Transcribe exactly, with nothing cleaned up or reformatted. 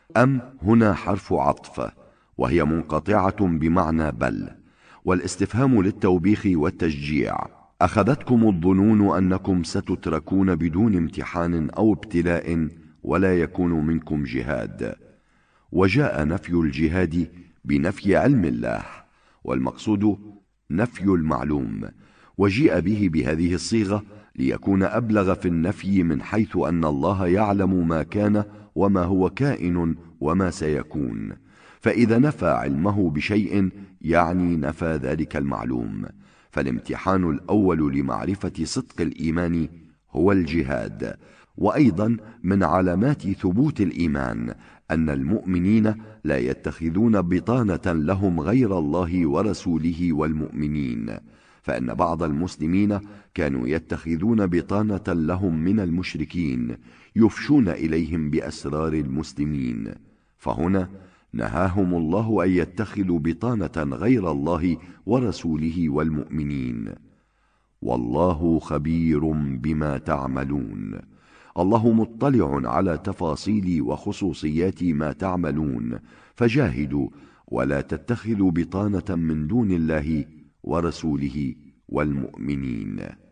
أم هنا حرف عطف، وهي منقطعة بمعنى بل، والاستفهام للتوبيخ والتشجيع. أخذتكم الظنون أنكم ستتركون بدون امتحان أو ابتلاء ولا يكون منكم جهاد. وجاء نفي الجهاد بنفي علم الله، والمقصود نفي المعلوم، وجيء به بهذه الصيغة ليكون أبلغ في النفي، من حيث أن الله يعلم ما كان وما هو كائن وما سيكون، فإذا نفى علمه بشيء يعني نفى ذلك المعلوم. فالامتحان الأول لمعرفة صدق الإيمان هو الجهاد. وأيضا من علامات ثبوت الإيمان أن المؤمنين لا يتخذون بطانة لهم غير الله ورسوله والمؤمنين، فإن بعض المسلمين كانوا يتخذون بطانة لهم من المشركين يفشون إليهم بأسرار المسلمين، فهنا نهاهم الله أن يتخذوا بطانة غير الله ورسوله والمؤمنين. والله خبير بما تعملون. الله مطلع على تفاصيل وخصوصيات ما تعملون، فجاهدوا ولا تتخذوا بطانة من دون الله ورسوله والمؤمنين.